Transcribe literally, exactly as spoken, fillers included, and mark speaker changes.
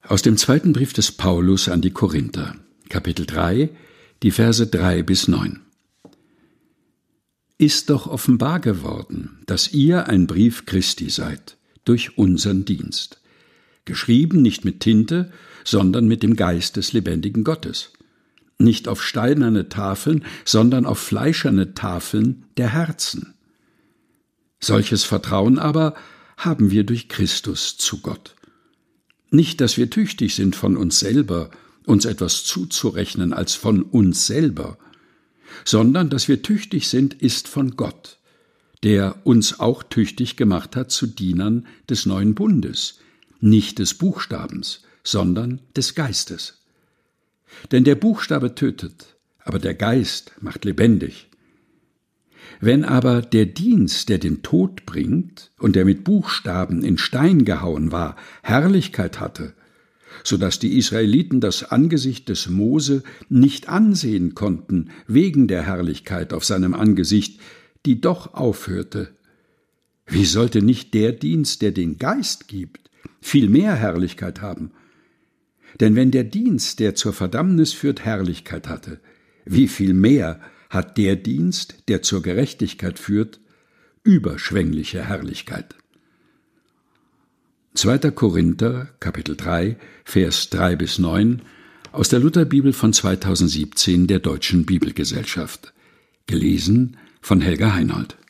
Speaker 1: Aus dem zweiten Brief des Paulus an die Korinther, Kapitel drei, die Verse drei bis neun. Ist doch offenbar geworden, dass ihr ein Brief Christi seid, durch unseren Dienst, geschrieben nicht mit Tinte, sondern mit dem Geist des lebendigen Gottes, nicht auf steinerne Tafeln, sondern auf fleischerne Tafeln der Herzen. Solches Vertrauen aber haben wir durch Christus zu Gott. Nicht, dass wir tüchtig sind von uns selber, uns etwas zuzurechnen als von uns selber, sondern dass wir tüchtig sind, ist von Gott, der uns auch tüchtig gemacht hat zu Dienern des neuen Bundes, nicht des Buchstabens, sondern des Geistes. Denn der Buchstabe tötet, aber der Geist macht lebendig. Wenn aber der Dienst, der den Tod bringt und der mit Buchstaben in Stein gehauen war, Herrlichkeit hatte, so dass die Israeliten das Angesicht des Mose nicht ansehen konnten, wegen der Herrlichkeit auf seinem Angesicht, die doch aufhörte, wie sollte nicht der Dienst, der den Geist gibt, viel mehr Herrlichkeit haben? Denn wenn der Dienst, der zur Verdammnis führt, Herrlichkeit hatte, wie viel mehr hat der Dienst, der zur Gerechtigkeit führt, überschwängliche Herrlichkeit. zweiter Korinther, Kapitel drei, Vers drei bis neun, aus der Lutherbibel von zweitausendsiebzehn der Deutschen Bibelgesellschaft. Gelesen von Helga Heinold.